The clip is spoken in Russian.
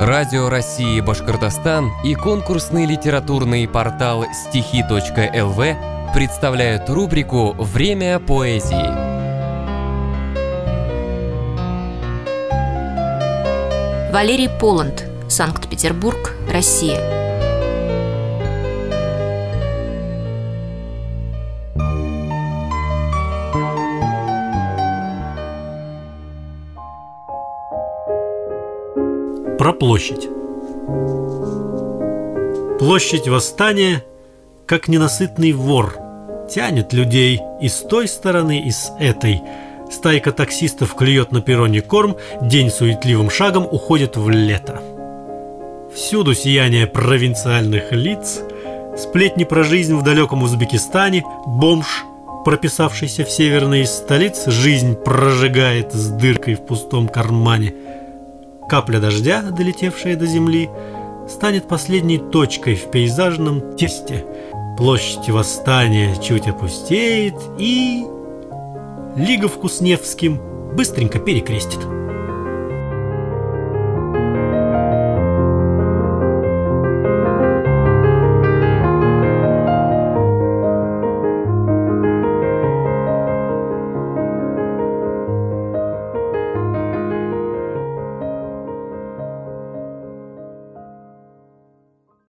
Радио России Башкортостан и конкурсный литературный портал стихи.лв представляют рубрику «Время поэзии». Валерий Поланд, Санкт-Петербург, Россия. Про площадь. Площадь Восстания, как ненасытный вор, тянет людей и с той стороны, и с этой. Стайка таксистов клюет на перроне корм, день суетливым шагом уходит в лето. Всюду сияние провинциальных лиц, сплетни про жизнь в далеком Узбекистане, бомж, прописавшийся в северной из столиц, жизнь прожигает с дыркой в пустом кармане. Капля дождя, долетевшая до земли, станет последней точкой в пейзажном тесте. Площадь Восстания чуть опустеет, и Лиговку с Невским быстренько перекрестит.